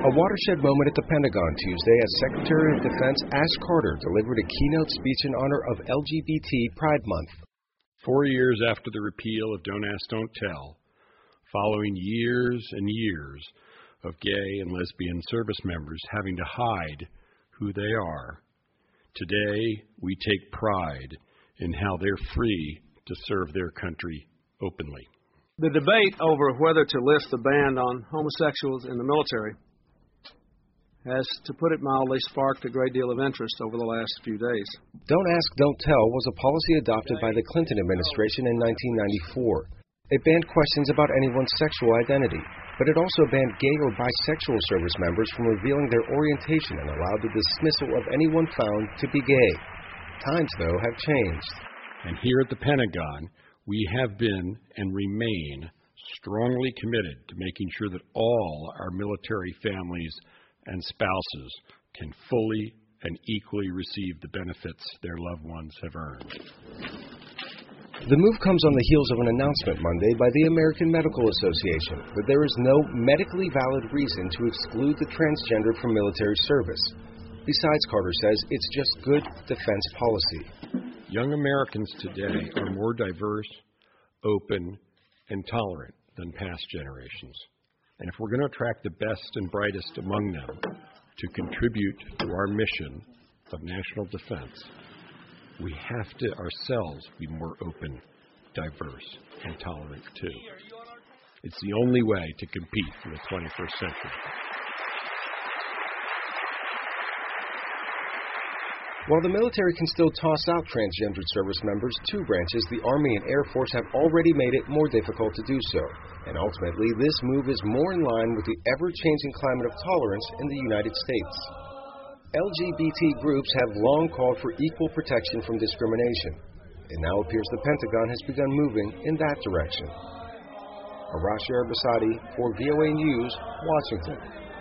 A watershed moment at the Pentagon Tuesday as Secretary of Defense Ash Carter delivered a keynote speech in honor of LGBT Pride Month. 4 years after the repeal of Don't Ask, Don't Tell, following years and years of gay and lesbian service members having to hide who they are, today we take pride in how they're free to serve their country openly. The debate over whether to lift the ban on homosexuals in the military has, to put it mildly, sparked a great deal of interest over the last few days. Don't Ask, Don't Tell was a policy adopted by the Clinton administration in 1994. It banned questions about anyone's sexual identity, but it also banned gay or bisexual service members from revealing their orientation and allowed the dismissal of anyone found to be gay. Times, though, have changed. And here at the Pentagon, we have been and remain strongly committed to making sure that all our military families and spouses can fully and equally receive the benefits their loved ones have earned. The move comes on the heels of an announcement Monday by the American Medical Association that there is no medically valid reason to exclude the transgender from military service. Besides, Carter says it's just good defense policy. Young Americans today are more diverse, open, and tolerant than past generations. And if we're going to attract the best and brightest among them to contribute to our mission of national defense, we have to ourselves be more open, diverse, and tolerant too. It's the only way to compete in the 21st century. While the military can still toss out transgendered service members, two branches, the Army and Air Force, have already made it more difficult to do so. And ultimately, this move is more in line with the ever-changing climate of tolerance in the United States. LGBT groups have long called for equal protection from discrimination. It now appears the Pentagon has begun moving in that direction. Arash Arabasadi for VOA News, Washington.